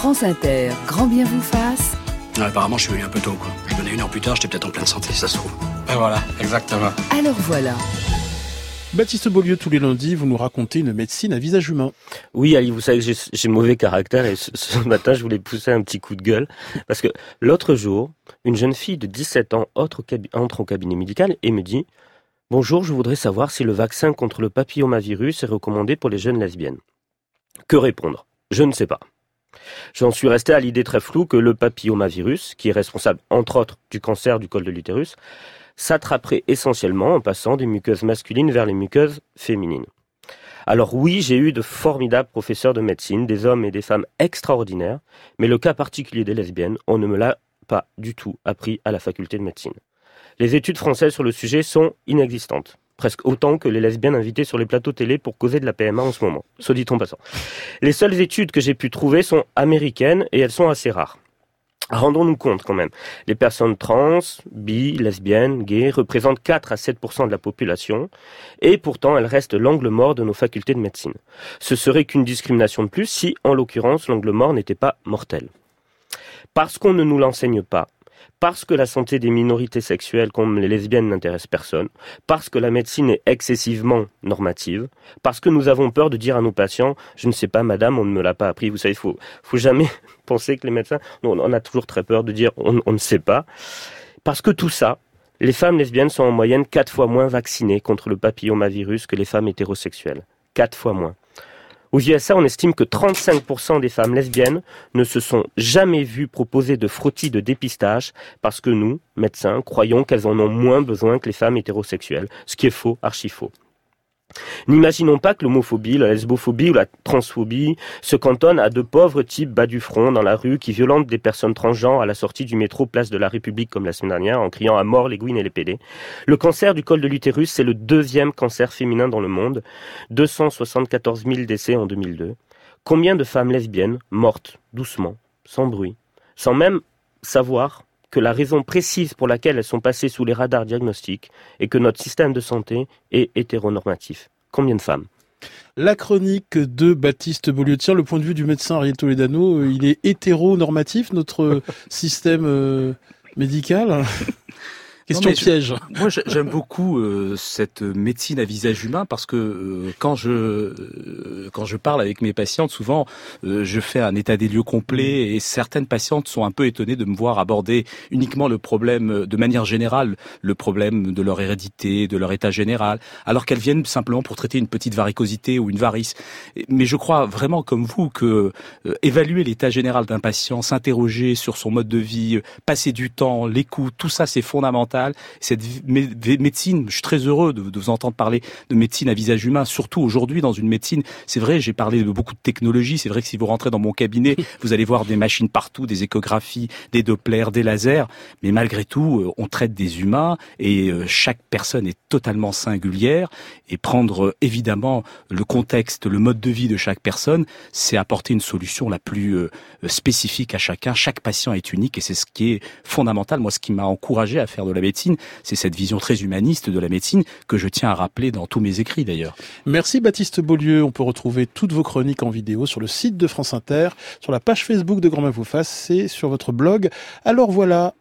France Inter, grand bien vous fasse. Apparemment, je suis venu un peu tôt, quoi. Je venais 1 heure plus tard, j'étais peut-être en pleine santé, ça se trouve. Et voilà, exactement. Alors voilà. Baptiste Beaulieu, tous les lundis, vous nous racontez une médecine à visage humain. Oui, Ali, vous savez que j'ai mauvais caractère et ce matin, je voulais pousser un petit coup de gueule. Parce que l'autre jour, une jeune fille de 17 ans entre au cabinet médical et me dit « Bonjour, je voudrais savoir si le vaccin contre le papillomavirus est recommandé pour les jeunes lesbiennes. » Que répondre ? Je ne sais pas. J'en suis resté à l'idée très floue que le papillomavirus, qui est responsable entre autres du cancer du col de l'utérus, s'attraperait essentiellement en passant des muqueuses masculines vers les muqueuses féminines. Alors oui, j'ai eu de formidables professeurs de médecine, des hommes et des femmes extraordinaires, mais le cas particulier des lesbiennes, on ne me l'a pas du tout appris à la faculté de médecine. Les études françaises sur le sujet sont inexistantes, presque autant que les lesbiennes invitées sur les plateaux télé pour causer de la PMA en ce moment, soit dit en passant. Les seules études que j'ai pu trouver sont américaines et elles sont assez rares. Rendons-nous compte quand même, les personnes trans, bi, lesbiennes, gays représentent 4 à 7% de la population et pourtant elles restent l'angle mort de nos facultés de médecine. Ce serait qu'une discrimination de plus si, en l'occurrence, l'angle mort n'était pas mortel. Parce qu'on ne nous l'enseigne pas, parce que la santé des minorités sexuelles comme les lesbiennes n'intéresse personne, parce que la médecine est excessivement normative, parce que nous avons peur de dire à nos patients « je ne sais pas madame, on ne me l'a pas appris ». Vous savez, faut jamais penser que les médecins, on a toujours très peur de dire on ne sait pas. Parce que tout ça, les femmes lesbiennes sont en moyenne 4 fois moins vaccinées contre le papillomavirus que les femmes hétérosexuelles. 4 fois moins. Aux USA, on estime que 35% des femmes lesbiennes ne se sont jamais vues proposer de frottis de dépistage parce que nous, médecins, croyons qu'elles en ont moins besoin que les femmes hétérosexuelles, ce qui est faux, archi faux. N'imaginons pas que l'homophobie, la lesbophobie ou la transphobie se cantonnent à de pauvres types bas du front dans la rue qui violentent des personnes transgenres à la sortie du métro Place de la République comme la semaine dernière en criant à mort les gouines et les pédés. Le cancer du col de l'utérus, c'est le 2e cancer féminin dans le monde. 274 000 décès en 2002. Combien de femmes lesbiennes mortes doucement, sans bruit, sans même savoir que la raison précise pour laquelle elles sont passées sous les radars diagnostiques est que notre système de santé est hétéronormatif. Combien de femmes ? La chronique de Baptiste Beaulieu. Tiens, le point de vue du médecin Ariel Toledano, il est hétéronormatif, notre système médical ? Question piège. Moi, j'aime beaucoup cette médecine à visage humain parce que quand je parle avec mes patientes, souvent je fais un état des lieux complet et certaines patientes sont un peu étonnées de me voir aborder uniquement le problème de manière générale, le problème de leur hérédité, de leur état général, alors qu'elles viennent simplement pour traiter une petite varicosité ou une varice. Mais je crois vraiment comme vous que évaluer l'état général d'un patient, s'interroger sur son mode de vie, passer du temps, l'écoute, tout ça c'est fondamental. Cette médecine, je suis très heureux de vous entendre parler de médecine à visage humain, surtout aujourd'hui dans une médecine, c'est vrai, j'ai parlé de beaucoup de technologie, c'est vrai que si vous rentrez dans mon cabinet, vous allez voir des machines partout, des échographies, des Dopplers, des lasers, mais malgré tout, on traite des humains et chaque personne est totalement singulière et prendre évidemment le contexte, le mode de vie de chaque personne, c'est apporter une solution la plus spécifique à chacun. Chaque patient est unique et c'est ce qui est fondamental. Moi, ce qui m'a encouragé à faire de la médecine, c'est cette vision très humaniste de la médecine que je tiens à rappeler dans tous mes écrits d'ailleurs. Merci Baptiste Beaulieu. On peut retrouver toutes vos chroniques en vidéo sur le site de France Inter, sur la page Facebook de Grand Bien vous fasse et sur votre blog. Alors voilà.